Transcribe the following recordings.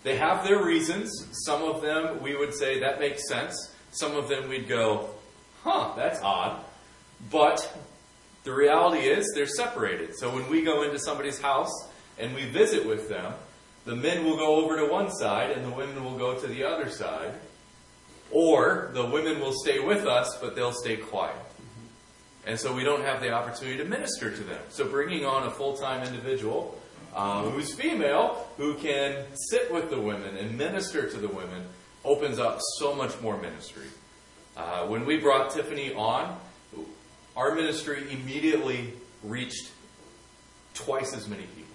They have their reasons. Some of them we would say that makes sense. Some of them we'd go, that's odd. But the reality is they're separated. So when we go into somebody's house and we visit with them, the men will go over to one side and the women will go to the other side. Or the women will stay with us, but they'll stay quiet. And so we don't have the opportunity to minister to them. So bringing on a full-time individual who's female, who can sit with the women and minister to the women, opens up so much more ministry. When we brought Tiffany on, our ministry immediately reached twice as many people.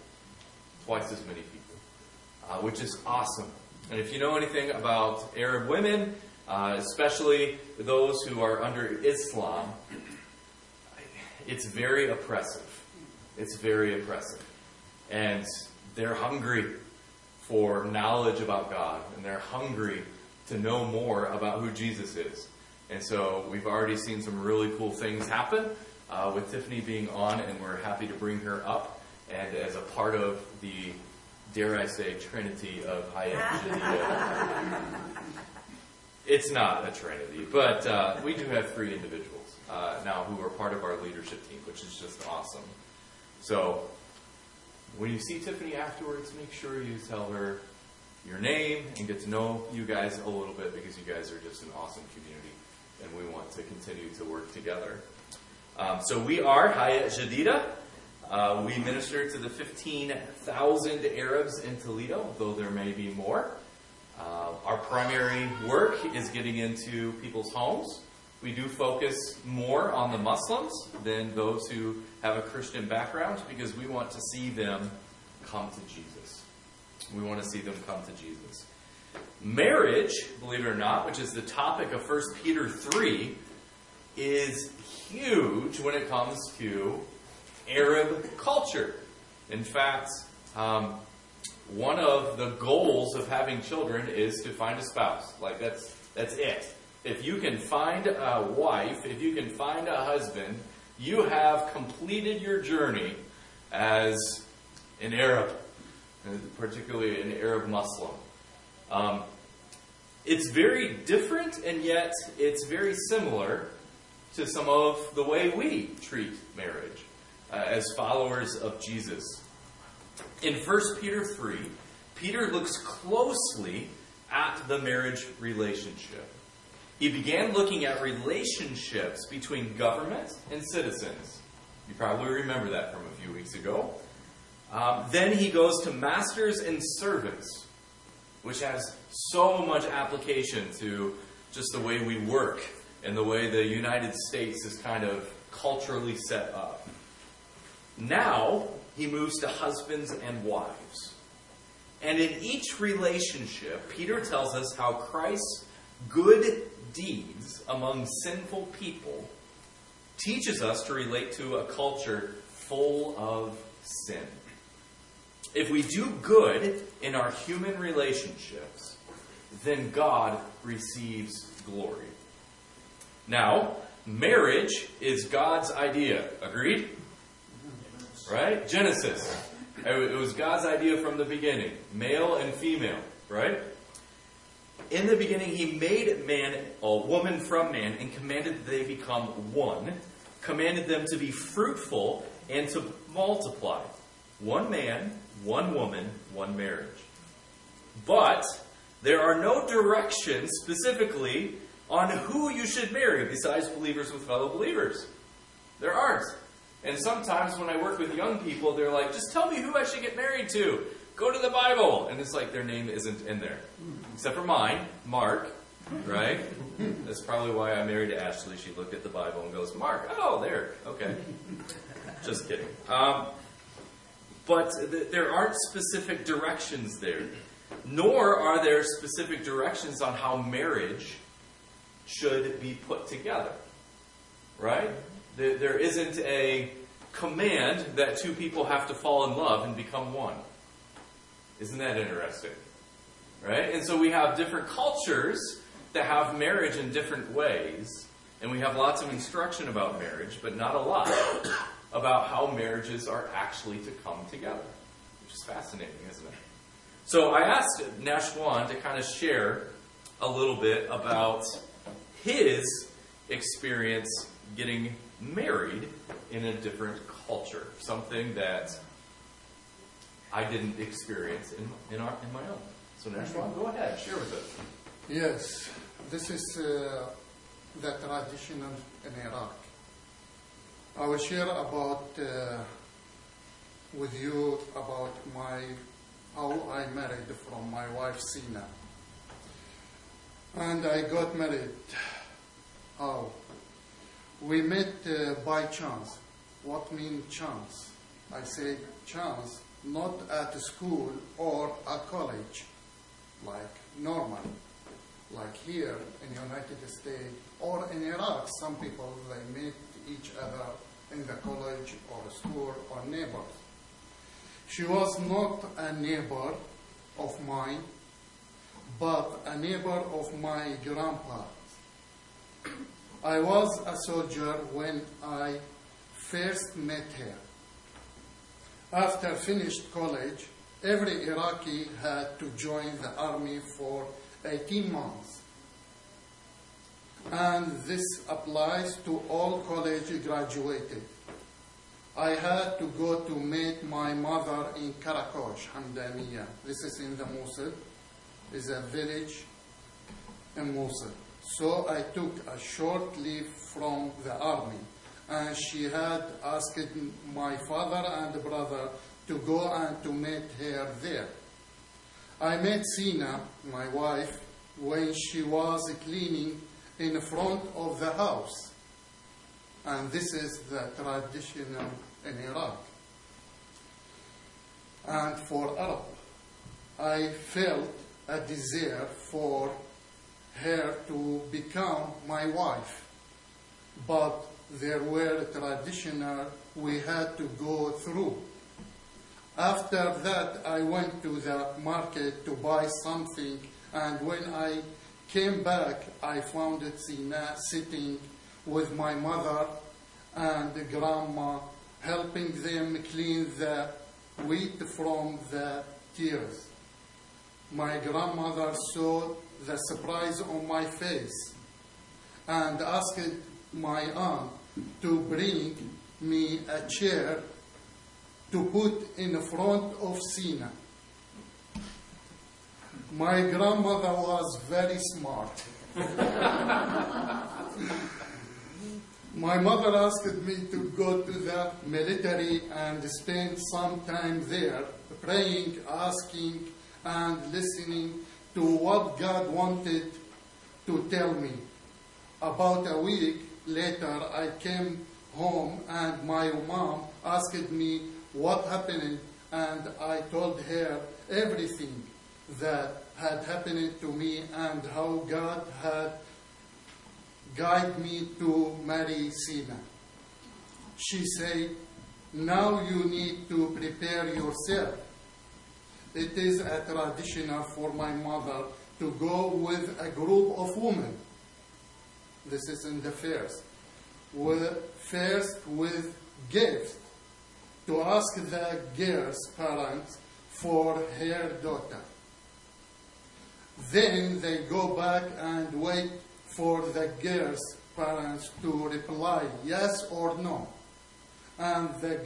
Which is awesome. And if you know anything about Arab women, especially those who are under Islam, it's very oppressive. And they're hungry for knowledge about God. And they're hungry to know more about who Jesus is. And so we've already seen some really cool things happen with Tiffany being on. And we're happy to bring her up. And as a part of the, dare I say, Trinity of Hayat Jadida. It's not a Trinity, but we do have 3 individuals now who are part of our leadership team, which is just awesome. So when you see Tiffany afterwards, make sure you tell her your name and get to know you guys a little bit, because you guys are just an awesome community and we want to continue to work together. So we are Hayat Jadida. We minister to the 15,000 Arabs in Toledo, though there may be more. Our primary work is getting into people's homes. We do focus more on the Muslims than those who have a Christian background, because we want to see them come to Jesus. Marriage, believe it or not, which is the topic of 1 Peter 3, is huge when it comes to Arab culture. In fact, one of the goals of having children is to find a spouse. Like, that's it. If you can find a wife, if you can find a husband, you have completed your journey as an Arab, particularly an Arab Muslim. It's very different, and yet it's very similar to some of the way we treat marriage as followers of Jesus. In 1 Peter 3, Peter looks closely at the marriage relationship. He began looking at relationships between government and citizens. You probably remember that from a few weeks ago. Then he goes to masters and servants, which has so much application to just the way we work and the way the United States is kind of culturally set up. Now, he moves to husbands and wives. And in each relationship, Peter tells us how Christ's good deeds among sinful people teaches us to relate to a culture full of sin. If we do good in our human relationships, then God receives glory. Now, marriage is God's idea. Agreed? Right? Genesis. It was God's idea from the beginning. Male and female. Right? In the beginning, He made man, a woman from man, and commanded that they become one. Commanded them to be fruitful and to multiply. One man, one woman, one marriage. But there are no directions specifically on who you should marry besides believers with fellow believers. There aren't. And sometimes when I work with young people, they're like, just tell me who I should get married to. Go to the Bible. And it's like their name isn't in there. Except for mine, Mark, right? That's probably why I married Ashley. She looked at the Bible and goes, Mark, oh, there. Okay. Just kidding. But there aren't specific directions there. Nor are there specific directions on how marriage should be put together. Right? There isn't a command that two people have to fall in love and become one. Isn't that interesting? Right? And so we have different cultures that have marriage in different ways. And we have lots of instruction about marriage, but not a lot about how marriages are actually to come together. Which is fascinating, isn't it? So I asked Nashwan to kind of share a little bit about his experience getting married in a different culture, something that I didn't experience in my own. So Nashwan, go ahead, share with us. Yes, this is the tradition in Iraq. I will share about with you about how I married from my wife Sina. And I got married. How? We met by chance. What means chance? I say chance, not at a school or a college, like normal, like here in the United States or in Iraq. Some people, they meet each other in the college or school or neighbors. She was not a neighbor of mine, but a neighbor of my grandpa. I was a soldier when I first met her. After finished college, every Iraqi had to join the army for 18 months. And this applies to all college graduated. I had to go to meet my mother in Karakosh, Hamdaniya. This is in the Mosul. It's a village in Mosul. So I took a short leave from the army, and she had asked my father and brother to go and to meet her there. I met Sina, my wife, when she was cleaning in front of the house. And this is the tradition in Iraq. And for Arab, I felt a desire for her to become my wife. But there were traditional we had to go through. After that, I went to the market to buy something, and when I came back, I found Sina sitting with my mother and grandma, helping them clean the wheat from the tears. My grandmother saw the surprise on my face and asked my aunt to bring me a chair to put in front of Sina. My grandmother was very smart. My mother asked me to go to the military and spend some time there, praying, asking, and listening to what God wanted to tell me. About a week later, I came home and my mom asked me what happened, and I told her everything that had happened to me and how God had guided me to marry Sina. She said, "Now you need to prepare yourself. It is a tradition for my mother to go with a group of women." This is in the first. First with gifts to ask the girl's parents for her daughter. Then they go back and wait for the girl's parents to reply yes or no. And the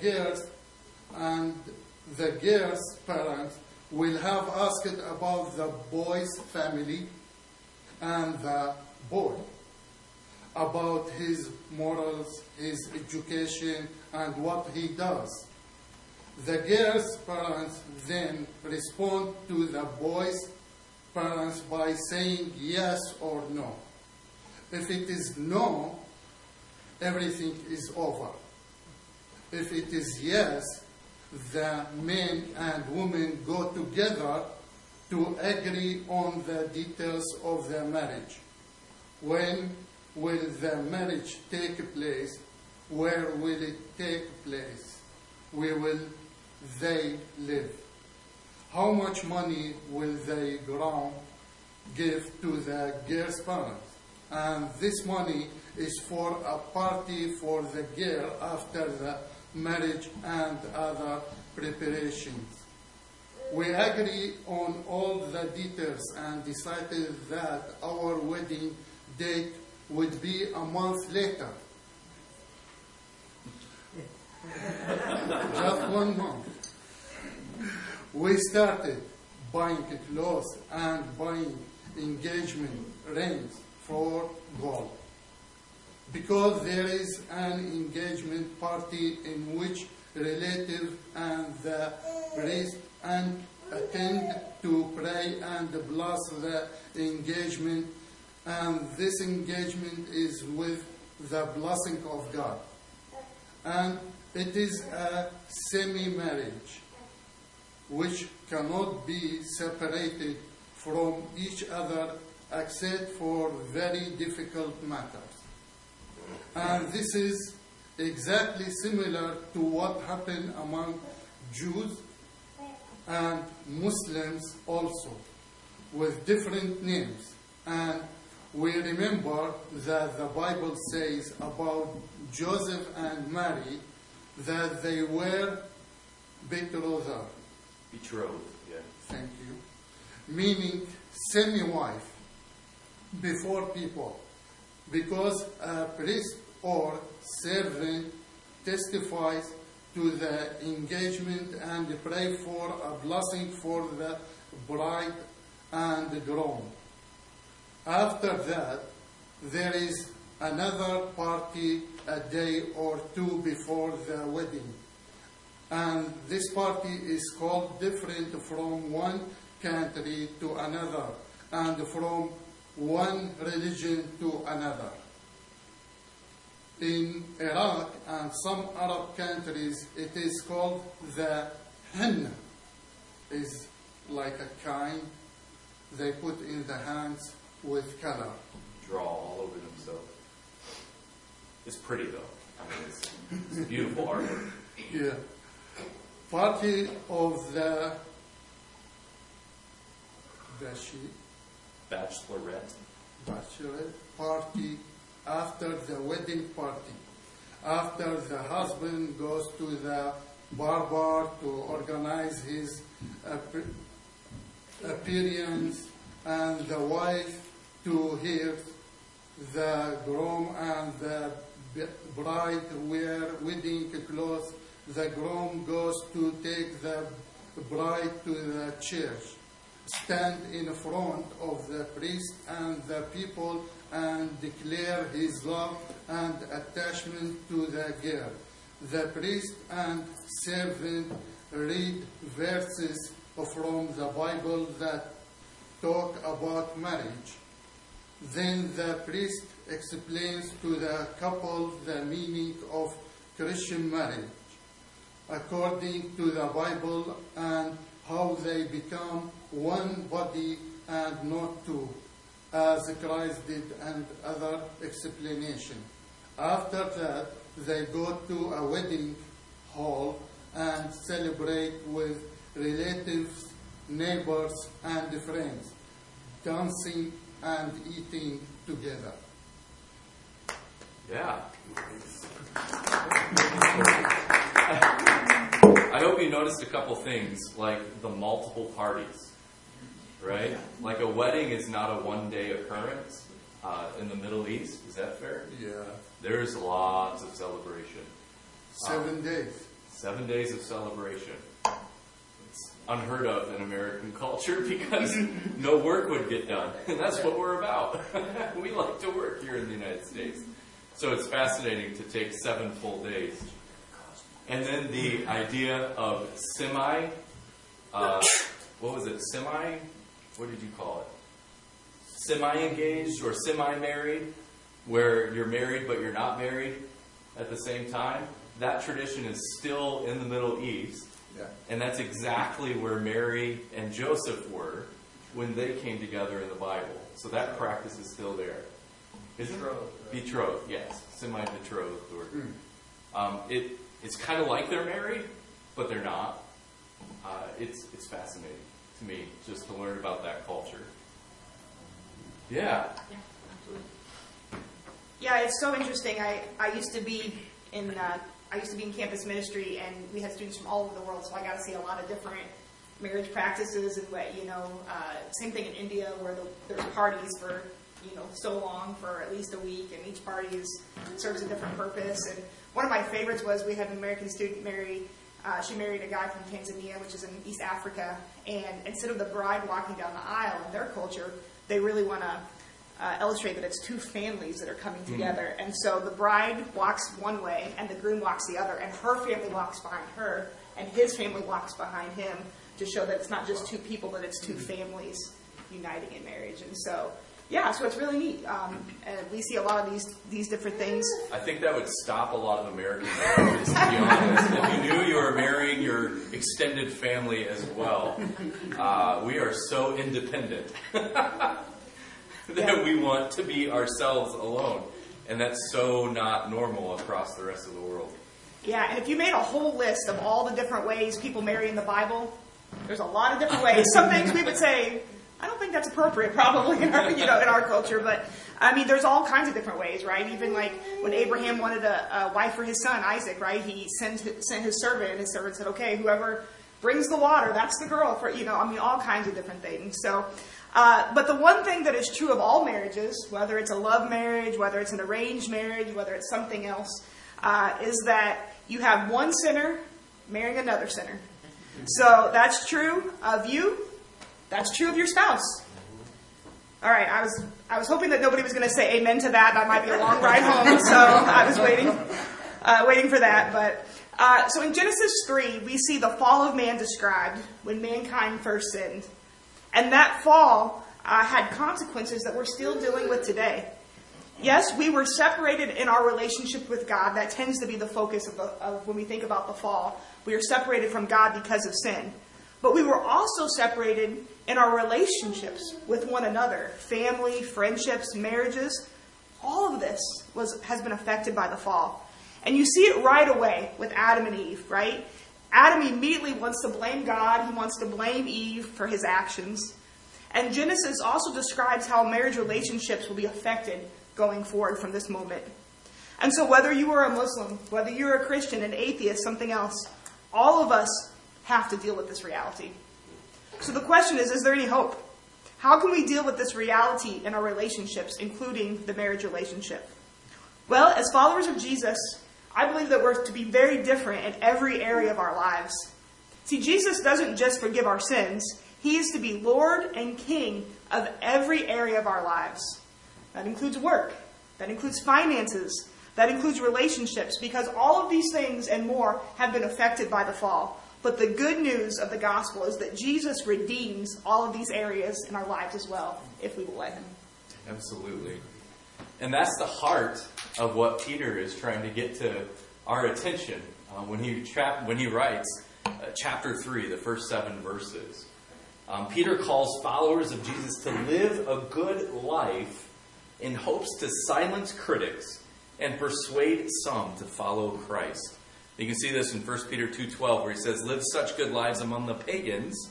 girl's parents will have asked about the boy's family and the boy, about his morals, his education, and what he does. The girl's parents then respond to the boy's parents by saying yes or no. If it is no, everything is over. If it is yes, the men and women go together to agree on the details of the marriage. When will the marriage take place? Where will it take place? Where will they live? How much money will the groom give to the girl's parents? And this money is for a party for the girl after the marriage and other preparations. We agree on all the details and decided that our wedding date would be a month later. Just 1 month. We started buying clothes and buying engagement rings for gold. Because there is an engagement party in which relatives and the priest and attend to pray and bless the engagement, and this engagement is with the blessing of God. And it is a semi-marriage which cannot be separated from each other except for very difficult matters. And this is exactly similar to what happened among Jews and Muslims also, with different names. And we remember that the Bible says about Joseph and Mary that they were betrothed. Betrothed, yeah. Thank you. Meaning semi-wife before people. Because a priest or servant testifies to the engagement and pray for a blessing for the bride and the groom. After that, there is another party a day or two before the wedding. And this party is called different from one country to another and from one religion to another. In Iraq and some Arab countries, it is called the henna. It's like a kind they put in the hands with color. Draw all over themselves. It's pretty though. I mean, it's beautiful artwork. Yeah. Party of the Bachelorette. bachelorette party after the wedding party. After the husband goes to the barber to organize his appearance, and the wife to hear the groom and the bride wear wedding clothes. The groom goes to take the bride to the church, stand in front of the priest and the people and declare his love and attachment to the girl. The priest and servant read verses from the Bible that talk about marriage. Then the priest explains to the couple the meaning of Christian marriage according to the Bible and how they become one body and not two, as Christ did, and other explanation. After that, they go to a wedding hall and celebrate with relatives, neighbors, and friends, dancing and eating together. Yeah. I hope you noticed a couple things, like the multiple parties, right? Like a wedding is not a one-day occurrence in the Middle East. Is that fair? Yeah. There's lots of celebration. 7 days. 7 days of celebration. It's unheard of in American culture because no work would get done. And that's what we're about. We like to work here in the United States. So it's fascinating to take 7 full days. And then the idea of what did you call it? Semi-engaged or semi-married, where you're married but you're not married at the same time. That tradition is still in the Middle East. Yeah. And that's exactly where Mary and Joseph were when they came together in the Bible. So that practice is still there. Betrothed, yes. Semi-betrothed. It's kind of like they're married, but they're not. It's fascinating to me just to learn about that culture. Yeah. Yeah, it's so interesting. I used to be in campus ministry, and we had students from all over the world, so I got to see a lot of different marriage practices and what, same thing in India where there's parties for, so long, for at least a week, and each party serves a different purpose. And one of my favorites was we had an American student marry. She married a guy from Tanzania, which is in East Africa, and instead of the bride walking down the aisle in their culture, they really want to illustrate that it's two families that are coming together. And so the bride walks one way, and the groom walks the other, and her family walks behind her, and his family walks behind him, to show that it's not just two people, but it's two families uniting in marriage. And so, so it's really neat. And we see a lot of these different things. I think that would stop a lot of American marriages, to be honest. If you knew you were marrying your extended family as well. We are so independent that we want to be ourselves alone. And that's so not normal across the rest of the world. Yeah, and if you made a whole list of all the different ways people marry in the Bible, there's a lot of different ways. Some things we would say, I don't think that's appropriate, probably in our, in our culture. But I mean, there's all kinds of different ways, right? Even like when Abraham wanted a wife for his son Isaac, right? He sent his servant, and his servant said, "Okay, whoever brings the water, that's the girl." For all kinds of different things. So, but the one thing that is true of all marriages, whether it's a love marriage, whether it's an arranged marriage, whether it's something else, is that you have one sinner marrying another sinner. So that's true of you. That's true of your spouse. All right, I was hoping that nobody was going to say amen to that. That might be a long ride home, so I was waiting for that. But so in Genesis 3, we see the fall of man described when mankind first sinned, and that fall had consequences that we're still dealing with today. Yes, we were separated in our relationship with God. That tends to be the focus of when we think about the fall. We are separated from God because of sin. But we were also separated in our relationships with one another. Family, friendships, marriages. All of this has been affected by the fall. And you see it right away with Adam and Eve, right? Adam immediately wants to blame God. He wants to blame Eve for his actions. And Genesis also describes how marriage relationships will be affected going forward from this moment. And so whether you are a Muslim, whether you're a Christian, an atheist, something else, all of us have to deal with this reality. So the question is there any hope? How can we deal with this reality in our relationships, including the marriage relationship? Well, as followers of Jesus, I believe that we're to be very different in every area of our lives. See, Jesus doesn't just forgive our sins. He is to be Lord and King of every area of our lives. That includes work. That includes finances. That includes relationships, because all of these things and more have been affected by the fall. But the good news of the gospel is that Jesus redeems all of these areas in our lives as well, if we will let him. Absolutely. And that's the heart of what Peter is trying to get to our attention when he writes chapter 3, the first 7 verses. Peter calls followers of Jesus to live a good life in hopes to silence critics and persuade some to follow Christ. You can see this in 1 Peter 2:12, where he says, "Live such good lives among the pagans,"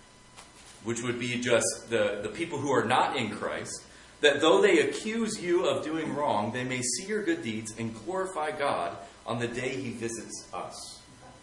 which would be just the people who are not in Christ, "that though they accuse you of doing wrong, they may see your good deeds and glorify God on the day he visits us."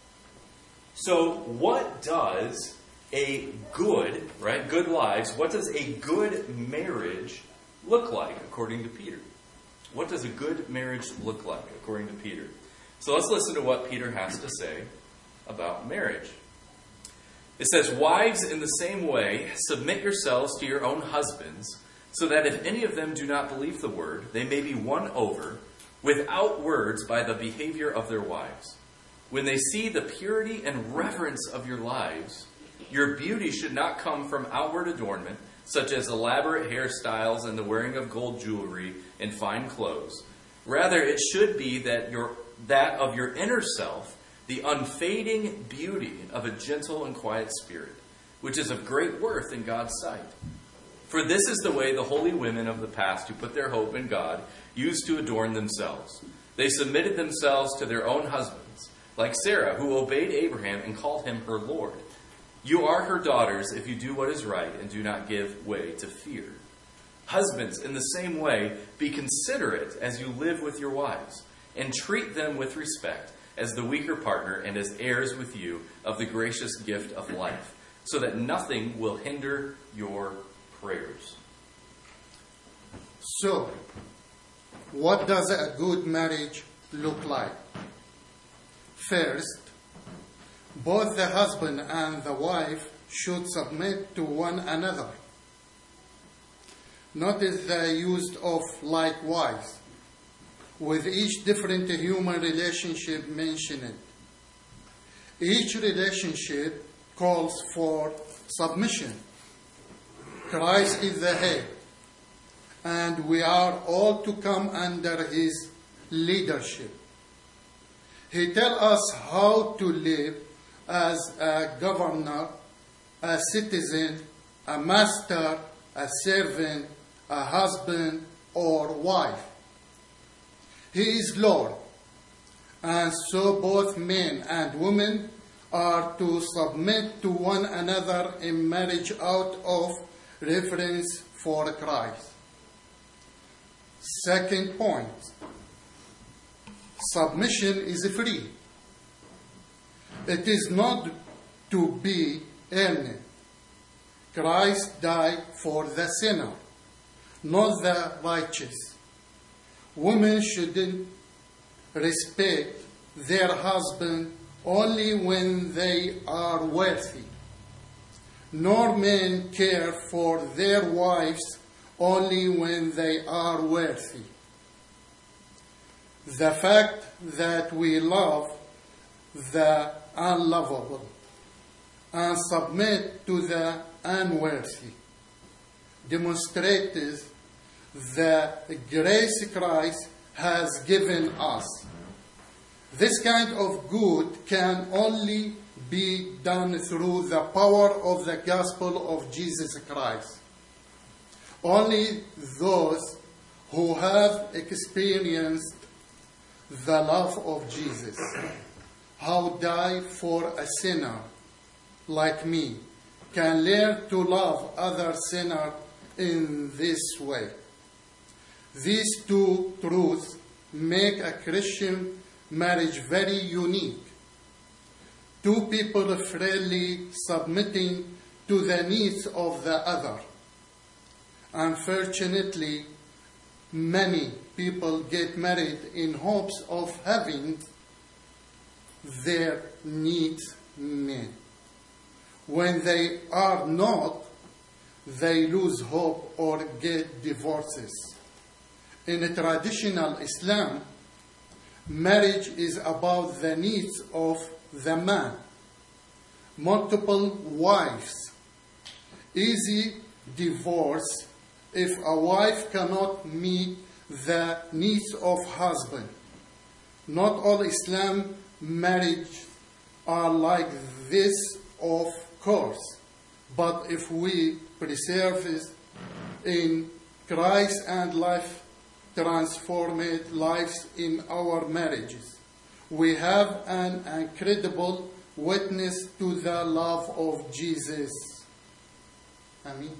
So what does a good lives, what does a good marriage look like according to Peter? What does a good marriage look like according to Peter? So let's listen to what Peter has to say about marriage. It says, "Wives, in the same way, submit yourselves to your own husbands, so that if any of them do not believe the word, they may be won over without words by the behavior of their wives. When they see the purity and reverence of your lives, your beauty should not come from outward adornment, such as elaborate hairstyles and the wearing of gold jewelry and fine clothes. Rather, it should be that of your inner self, the unfading beauty of a gentle and quiet spirit, which is of great worth in God's sight. For this is the way the holy women of the past who put their hope in God used to adorn themselves. They submitted themselves to their own husbands, like Sarah, who obeyed Abraham and called him her Lord. You are her daughters if you do what is right and do not give way to fear. Husbands, in the same way, be considerate as you live with your wives, and treat them with respect as the weaker partner and as heirs with you of the gracious gift of life, so that nothing will hinder your prayers. So, what does a good marriage look like? First, both the husband and the wife should submit to one another. Notice the use of likewise, with each different human relationship mentioned. Each relationship calls for submission. Christ is the head, and we are all to come under his leadership. He tells us how to live as a governor, a citizen, a master, a servant, a husband, or wife. He is Lord, and so both men and women are to submit to one another in marriage out of reverence for Christ. Second point, submission is free. It is not to be earned. Christ died for the sinner, not the righteous. Women shouldn't respect their husband only when they are wealthy, nor men care for their wives only when they are wealthy. The fact that we love the unlovable and submit to the unworthy demonstrates the grace Christ has given us. This kind of good can only be done through the power of the gospel of Jesus Christ. Only those who have experienced the love of Jesus, who died for a sinner like me, can learn to love other sinners in this way. These two truths make a Christian marriage very unique. Two people freely submitting to the needs of the other. Unfortunately, many people get married in hopes of having their needs met. When they are not, they lose hope or get divorces. In traditional Islam, marriage is about the needs of the man. Multiple wives. Easy divorce if a wife cannot meet the needs of husband. Not all Islam marriages are like this, of course, but if we preserve it in Christ and life transformed lives in our marriages, we have an incredible witness to the love of Jesus. Amen.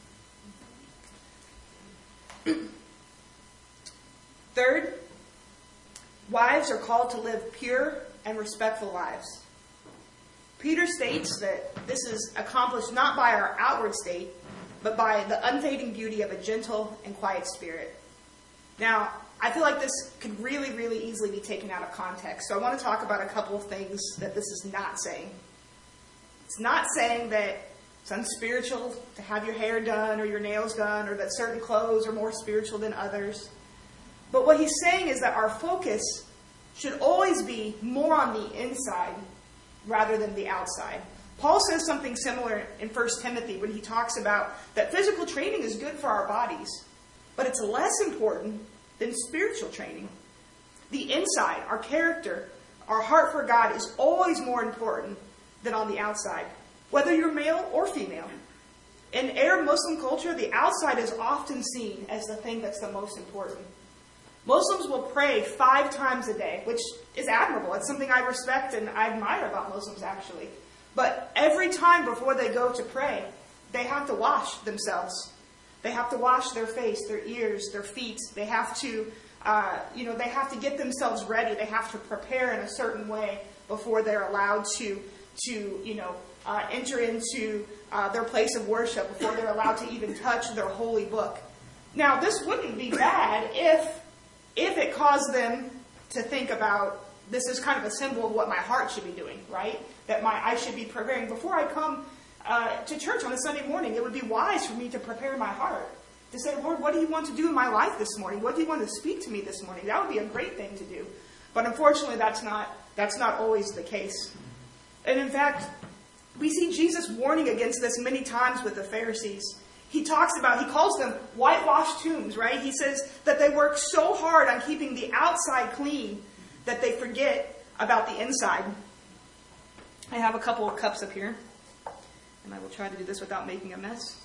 Third, wives are called to live pure and respectful lives. Peter states that this is accomplished not by our outward state, but by the unfading beauty of a gentle and quiet spirit. Now, I feel like this could really, really easily be taken out of context. So I want to talk about a couple of things that this is not saying. It's not saying that it's unspiritual to have your hair done or your nails done, or that certain clothes are more spiritual than others. But what he's saying is that our focus should always be more on the inside rather than the outside. Paul says something similar in 1 Timothy when he talks about that physical training is good for our bodies, but it's less important than spiritual training. The inside, our character, our heart for God is always more important than on the outside, whether you're male or female. In Arab Muslim culture, the outside is often seen as the thing that's the most important. Muslims will pray 5 times a day, which is admirable. It's something I respect and I admire about Muslims, actually. But every time before they go to pray, they have to wash themselves. They have to wash their face, their ears, their feet. They have to, they have to get themselves ready. They have to prepare in a certain way before they're allowed to enter into their place of worship before they're allowed to even touch their holy book. Now, this wouldn't be bad if it caused them to think about, this is kind of a symbol of what my heart should be doing, right? That I should be preparing. Before I come to church on a Sunday morning, it would be wise for me to prepare my heart. To say, Lord, what do you want to do in my life this morning? What do you want to speak to me this morning? That would be a great thing to do. But unfortunately, that's not always the case. And in fact, we see Jesus warning against this many times with the Pharisees. He calls them whitewashed tombs, right? He says that they work so hard on keeping the outside clean that they forget about the inside. I have a couple of cups up here, and I will try to do this without making a mess.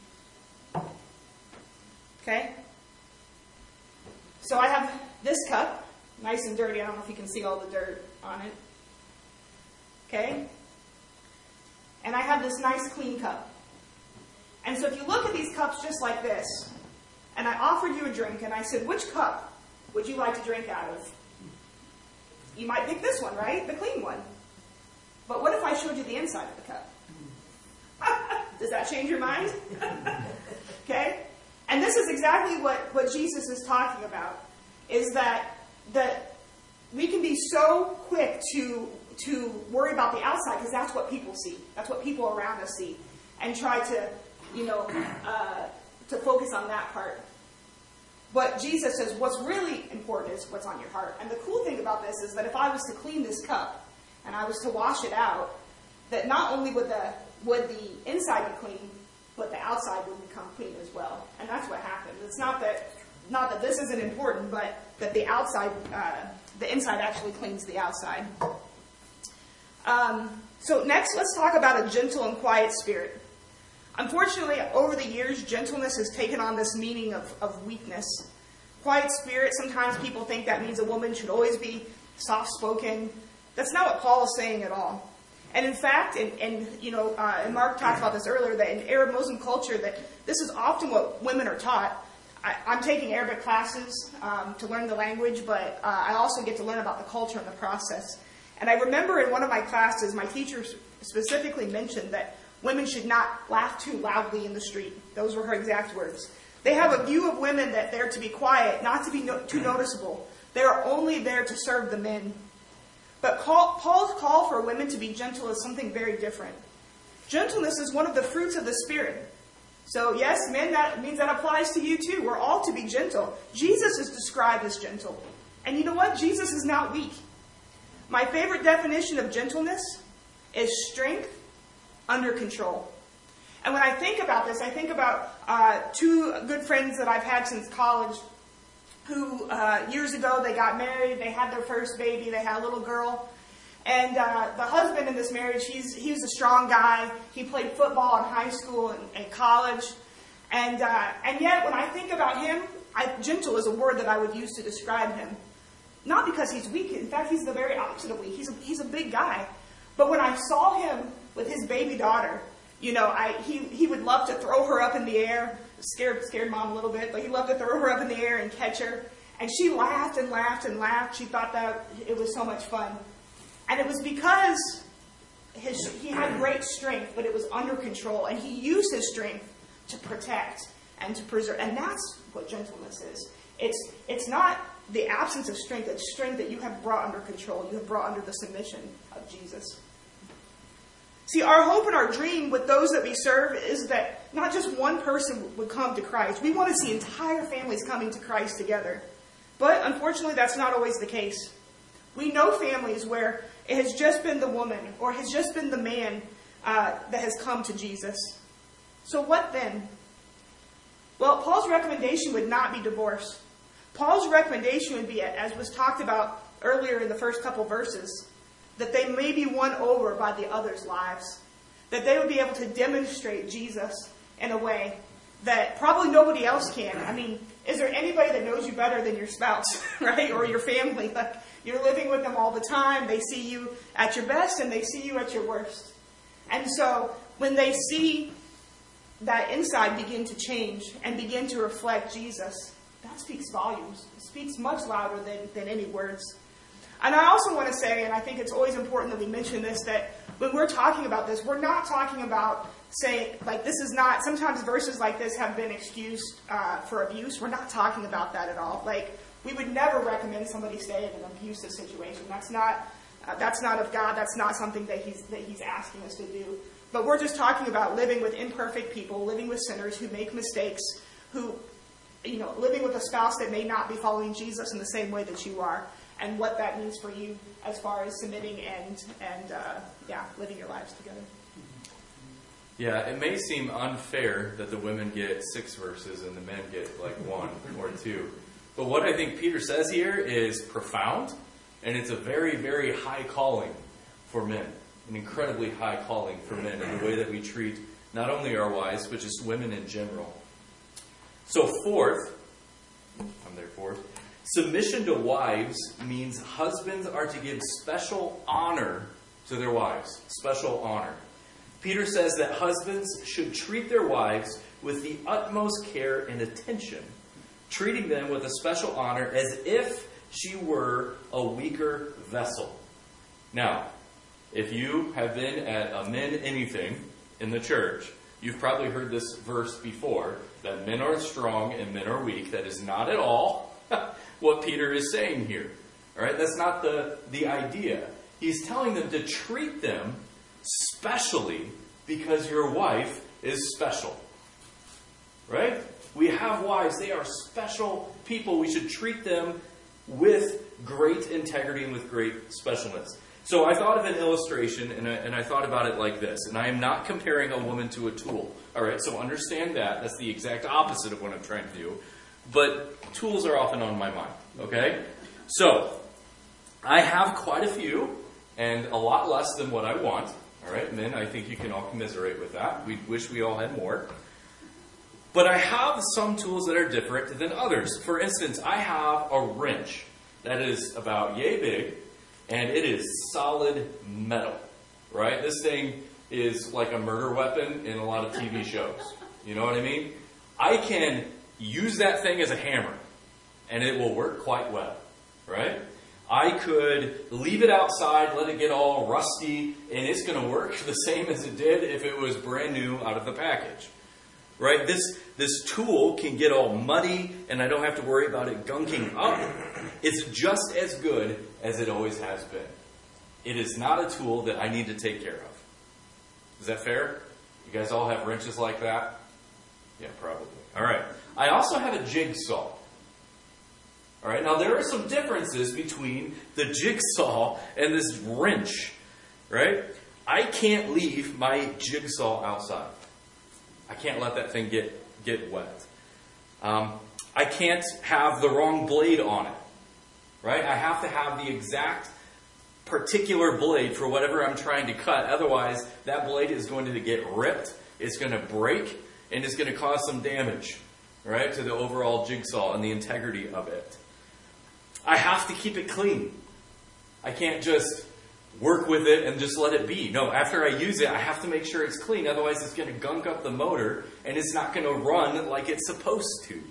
Okay? So I have this cup, nice and dirty. I don't know if you can see all the dirt on it. Okay? And I have this nice clean cup. And so if you look at these cups just like this, and I offered you a drink, and I said, which cup would you like to drink out of? You might pick this one, right? The clean one. But what if I showed you the inside of the cup? Does that change your mind? Okay? And this is exactly what Jesus is talking about, is that we can be so quick to worry about the outside because that's what people see. That's what people around us see. And try to, to focus on that part. But Jesus says what's really important is what's on your heart. And the cool thing about this is that if I was to clean this cup and I was to wash it out, that not only would the inside be clean, but the outside would become clean as well. And that's what happens. It's not that this isn't important, but that the inside actually cleans the outside. So next, let's talk about a gentle and quiet spirit. Unfortunately, over the years, gentleness has taken on this meaning of weakness. Quiet spirit, sometimes people think that means a woman should always be soft-spoken. That's not what Paul is saying at all. And in fact, and Mark talked about this earlier, that in Arab Muslim culture, that this is often what women are taught. I'm taking Arabic classes to learn the language, but I also get to learn about the culture and the process. And I remember in one of my classes, my teacher specifically mentioned that women should not laugh too loudly in the street. Those were her exact words. They have a view of women that they're to be quiet, not to be too noticeable. They're only there to serve the men. But Paul's call for women to be gentle is something very different. Gentleness is one of the fruits of the Spirit. So yes, men, that means that applies to you too. We're all to be gentle. Jesus is described as gentle. And you know what? Jesus is not weak. My favorite definition of gentleness is strength under control. And when I think about this, I think about two good friends that I've had since college who years ago they got married, they had their first baby, they had a little girl. And the husband in this marriage, he was a strong guy. He played football in high school and college. And yet when I think about him, gentle is a word that I would use to describe him. Not because he's weak. In fact, he's the very opposite of weak. He's a big guy. But when I saw him with his baby daughter, he would love to throw her up in the air. Scared mom a little bit, but he loved to throw her up in the air and catch her. And she laughed and laughed and laughed. She thought that it was so much fun. And it was because he had great strength, but it was under control. And he used his strength to protect and to preserve. And that's what gentleness is. It's not the absence of strength. It's strength that you have brought under control. You have brought under the submission of Jesus. See, our hope and our dream with those that we serve is that not just one person would come to Christ. We want to see entire families coming to Christ together. But unfortunately, that's not always the case. We know families where it has just been the woman or has just been the man that has come to Jesus. So what then? Well, Paul's recommendation would not be divorce. Paul's recommendation would be, as was talked about earlier in the first couple verses, that they may be won over by the others' lives. That they would be able to demonstrate Jesus in a way that probably nobody else can. I mean, is there anybody that knows you better than your spouse, right? Or your family? Like, you're living with them all the time. They see you at your best and they see you at your worst. And so when they see that inside begin to change and begin to reflect Jesus, that speaks volumes. It speaks much louder than any words. And I also want to say, and I think it's always important that we mention this, that when we're talking about this, we're not talking about saying, like, this is not, sometimes verses like this have been excused for abuse. We're not talking about that at all. Like, we would never recommend somebody stay in an abusive situation. That's not of God. That's not something that he's asking us to do. But we're just talking about living with imperfect people, living with sinners who make mistakes, who, living with a spouse that may not be following Jesus in the same way that you are, and what that means for you as far as submitting and living your lives together. Yeah, it may seem unfair that the women get 6 verses and the men get like 1 or 2. But what I think Peter says here is profound, and it's a very, very high calling for men. An incredibly high calling for men in the way that we treat not only our wives, but just women in general. So fourth, submission to wives means husbands are to give special honor to their wives. Special honor. Peter says that husbands should treat their wives with the utmost care and attention, treating them with a special honor as if she were a weaker vessel. Now, if you have been at a men anything in the church, you've probably heard this verse before, that men are strong and men are weak. That is not at all what Peter is saying here. All right? That's not the idea. He's telling them to treat them specially because your wife is special. Right? We have wives. They are special people. We should treat them with great integrity and with great specialness. So I thought of an illustration, and I thought about it like this. And I am not comparing a woman to a tool. All right, so understand that. That's the exact opposite of what I'm trying to do. But tools are often on my mind, okay? So I have quite a few, and a lot less than what I want. All right, men, I think you can all commiserate with that. We wish we all had more. But I have some tools that are different than others. For instance, I have a wrench that is about yay big, and it is solid metal, right? This thing is like a murder weapon in a lot of TV shows. You know what I mean? I can use that thing as a hammer, and it will work quite well, right? I could leave it outside, let it get all rusty, and it's going to work the same as it did if it was brand new out of the package. Right? This tool can get all muddy, and I don't have to worry about it gunking up. It's just as good as it always has been. It is not a tool that I need to take care of. Is that fair? You guys all have wrenches like that? Yeah, probably. All right. I also have a jigsaw. All right. Now, there are some differences between the jigsaw and this wrench. Right? I can't leave my jigsaw outside. I can't let that thing get wet. I can't have the wrong blade on it. Right? I have to have the exact particular blade for whatever I'm trying to cut. Otherwise, that blade is going to get ripped, it's going to break, and it's going to cause some damage, right, to the overall jigsaw and the integrity of it. I have to keep it clean. I can't just work with it and just let it be. No, after I use it, I have to make sure it's clean. Otherwise, it's going to gunk up the motor, and it's not going to run like it's supposed to.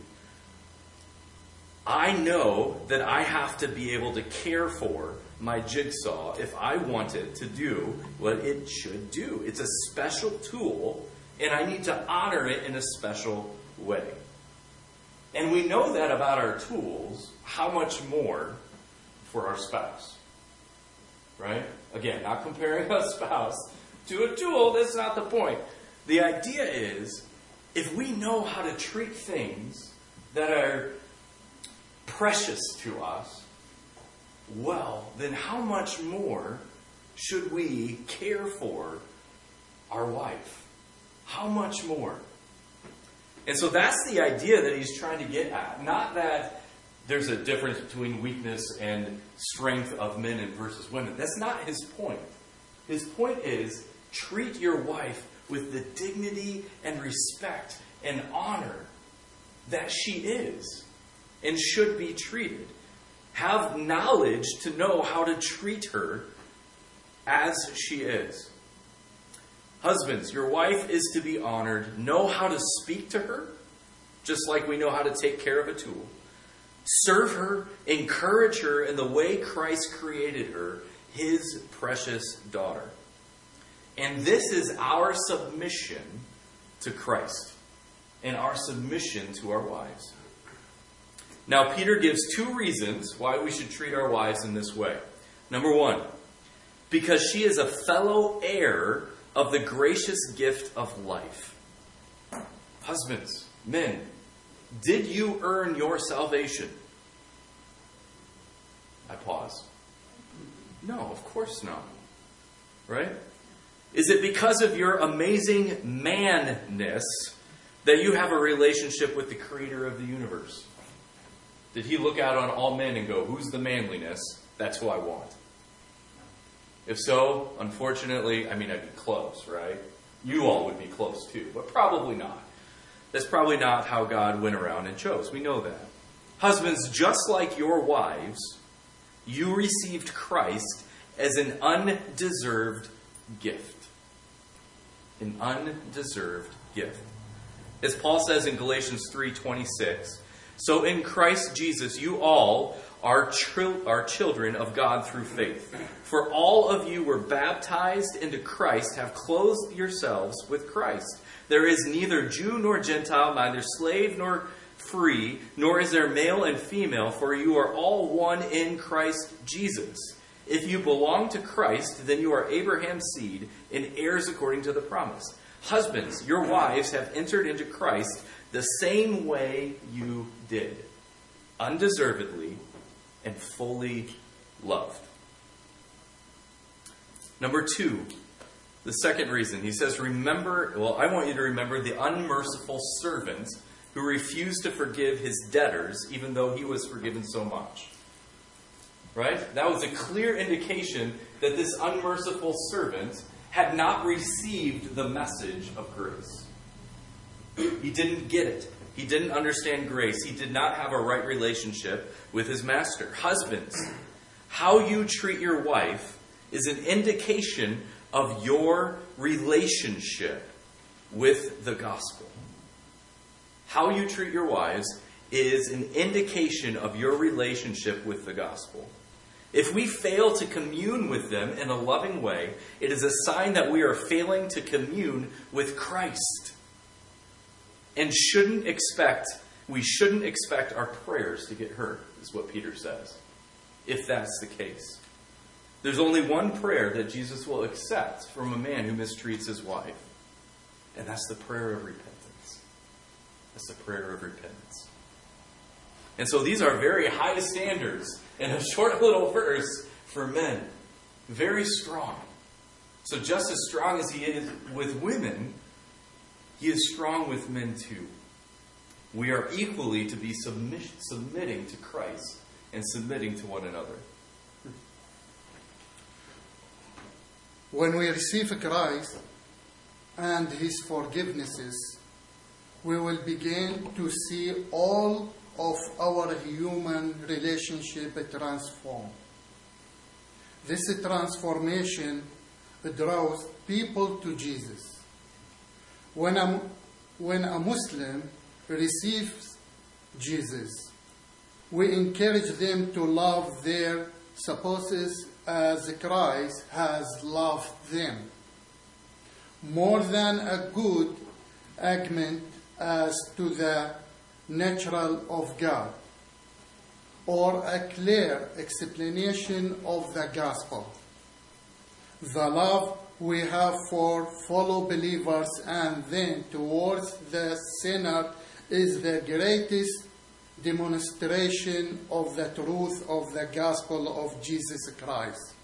I know that I have to be able to care for my jigsaw if I want it to do what it should do. It's a special tool, and I need to honor it in a special way. And we know that about our tools, how much more for our spouse. Right? Again, not comparing a spouse to a tool, that's not the point. The idea is, if we know how to treat things that are precious to us, well, then how much more should we care for our wife? How much more? And so that's the idea that he's trying to get at. Not that there's a difference between weakness and strength of men versus women. That's not his point. His point is, treat your wife with the dignity and respect and honor that she is and should be treated. Have knowledge to know how to treat her as she is. Husbands, your wife is to be honored. Know how to speak to her, just like we know how to take care of a tool. Serve her, encourage her in the way Christ created her, his precious daughter. And this is our submission to Christ and our submission to our wives. Now, Peter gives two reasons why we should treat our wives in this way. Number one, because she is a fellow heir of the gracious gift of life. Husbands, men, did you earn your salvation? I pause. No, of course not. Right? Is it because of your amazing manness that you have a relationship with the creator of the universe? Did he look out on all men and go, who's the manliness? That's who I want. If so, unfortunately, I'd be close, right? You all would be close too, but probably not. That's probably not how God went around and chose. We know that. Husbands, just like your wives, you received Christ as an undeserved gift. An undeserved gift. As Paul says in Galatians 3:26, so in Christ Jesus you all are children of God through faith. For all of you were baptized into Christ, have clothed yourselves with Christ. There is neither Jew nor Gentile, neither slave nor free, nor is there male and female, for you are all one in Christ Jesus. If you belong to Christ, then you are Abraham's seed and heirs according to the promise. Husbands, your wives have entered into Christ the same way you did, undeservedly and fully loved. Number two, the second reason, he says, I want you to remember the unmerciful servant who refused to forgive his debtors, even though he was forgiven so much. Right? That was a clear indication that this unmerciful servant had not received the message of grace. He didn't get it. He didn't understand grace. He did not have a right relationship with his master. Husbands, how you treat your wife is an indication of your relationship with the gospel. How you treat your wives is an indication of your relationship with the gospel. If we fail to commune with them in a loving way, it is a sign that we are failing to commune with Christ. And we shouldn't expect our prayers to get heard, is what Peter says, if that's the case. There's only one prayer that Jesus will accept from a man who mistreats his wife, and that's the prayer of repentance. That's the prayer of repentance. And so these are very high standards in a short little verse for men. Very strong. So just as strong as he is with women, he is strong with men too. We are equally to be submitting to Christ and submitting to one another. When we receive Christ and His forgivenesses, we will begin to see all of our human relationship transform. This transformation draws people to Jesus. When a Muslim receives Jesus, we encourage them to love their spouses as Christ has loved them, more than a good argument as to the nature of God, or a clear explanation of the gospel. The love we have for fellow believers and then towards the sinner is the greatest demonstration of the truth of the gospel of Jesus Christ.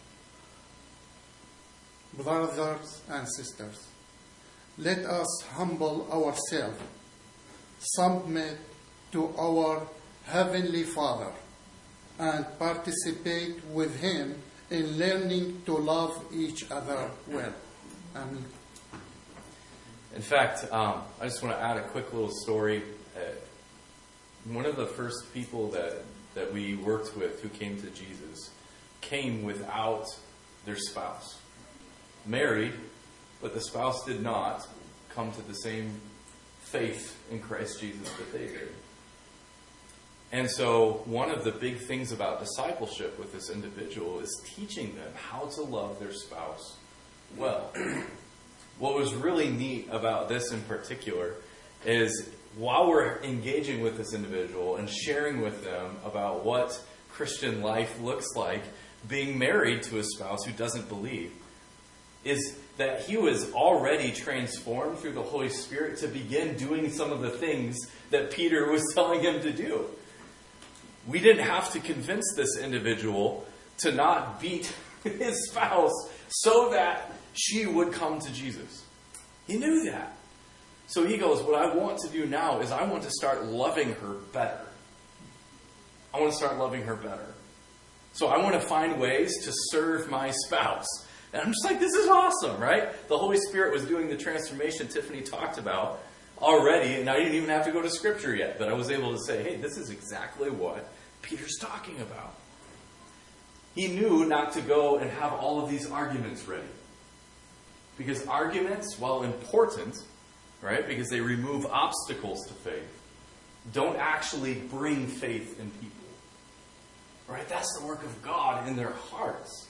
Brothers and sisters, let us humble ourselves, submit to our Heavenly Father, and participate with Him in learning to love each other well. Amen. In fact, I just want to add a quick little story. One of the first people that we worked with who came to Jesus came without their spouse. Married, but the spouse did not come to the same faith in Christ Jesus that they did. And so one of the big things about discipleship with this individual is teaching them how to love their spouse well. what was really neat about this in particular is while we're engaging with this individual and sharing with them about what Christian life looks like, being married to a spouse who doesn't believe, is that he was already transformed through the Holy Spirit to begin doing some of the things that Peter was telling him to do. We didn't have to convince this individual to not beat his spouse so that she would come to Jesus. He knew that. So he goes, what I want to do now is I want to start loving her better. I want to start loving her better. So I want to find ways to serve my spouse. And I'm just like, this is awesome, right? The Holy Spirit was doing the transformation Tiffany talked about already, and I didn't even have to go to Scripture yet. But I was able to say, hey, this is exactly what Peter's talking about. He knew not to go and have all of these arguments ready. Because arguments, while important, right, because they remove obstacles to faith, don't actually bring faith in people. Right? That's the work of God in their hearts.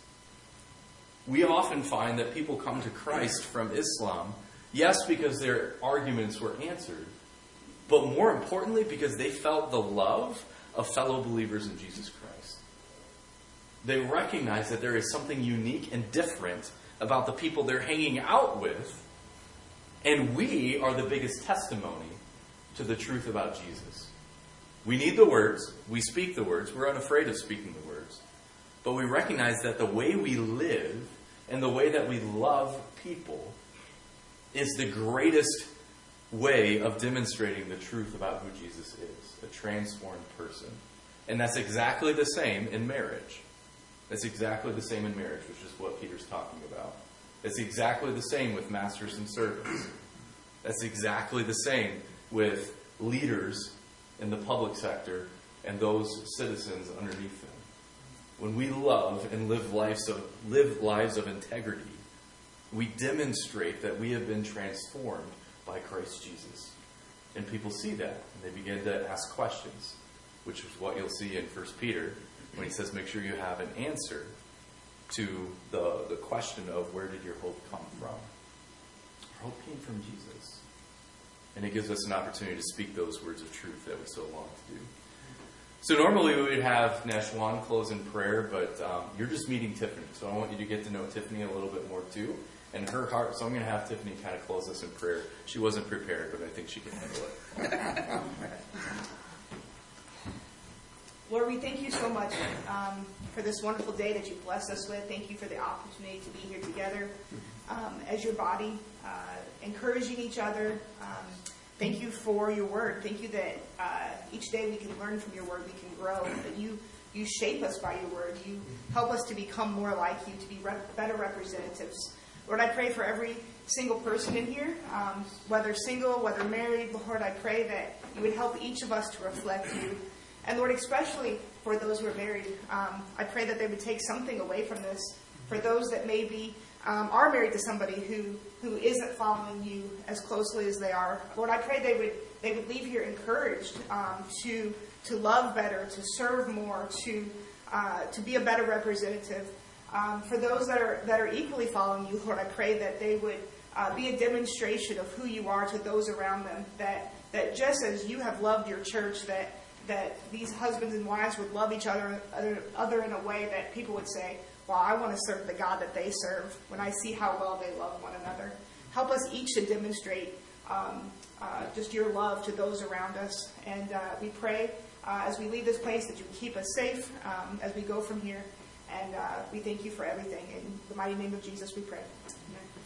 We often find that people come to Christ from Islam, yes, because their arguments were answered, but more importantly, because they felt the love of fellow believers in Jesus Christ. They recognize that there is something unique and different about the people they're hanging out with, and we are the biggest testimony to the truth about Jesus. We need the words. We speak the words. We're unafraid of speaking the words. But we recognize that the way we live and the way that we love people is the greatest way of demonstrating the truth about who Jesus is, a transformed person. And that's exactly the same in marriage. That's exactly the same in marriage, which is what Peter's talking about. It's exactly the same with masters and servants. That's exactly the same with leaders in the public sector and those citizens underneath them. When we love and live lives of integrity, we demonstrate that we have been transformed by Christ Jesus. And people see that, and they begin to ask questions, which is what you'll see in 1 Peter when he says, make sure you have an answer to the question of where did your hope come from? Our hope came from Jesus. And it gives us an opportunity to speak those words of truth that we so long to do. So normally we would have Nashwan close in prayer, but you're just meeting Tiffany. So I want you to get to know Tiffany a little bit more too, and her heart. So I'm going to have Tiffany kind of close us in prayer. She wasn't prepared, but I think she can handle it. Lord, we thank you so much for this wonderful day that you've blessed us with. Thank you for the opportunity to be here together as your body, encouraging each other. Thank you for your word. Thank you that each day we can learn from your word, we can grow, that you shape us by your word. You help us to become more like you, to be better representatives. Lord, I pray for every single person in here, whether single, whether married. Lord, I pray that you would help each of us to reflect you. And Lord, especially for those who are married, I pray that they would take something away from this. For those that maybe are married to somebody who isn't following you as closely as they are, Lord, I pray they would leave here encouraged to love better, to serve more, to be a better representative. For those that are equally following you, Lord, I pray that they would be a demonstration of who you are to those around them. That just as you have loved your church, that these husbands and wives would love each other in a way that people would say, well, I want to serve the God that they serve when I see how well they love one another. Help us each to demonstrate just your love to those around us. And we pray as we leave this place that you keep us safe as we go from here. And we thank you for everything. In the mighty name of Jesus we pray. Amen.